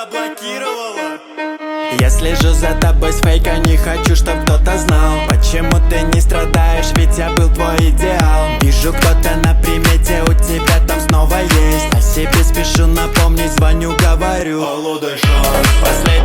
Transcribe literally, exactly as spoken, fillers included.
заблокировала. Я слежу за тобой с фейка, не хочу, чтоб кто-то знал. Почему ты не страдаешь, ведь я был твой идеал. Вижу, кто-то на примете, у тебя там снова есть. О себе спешу напомнить, звоню, говорю: Алло, дай шанс. Последний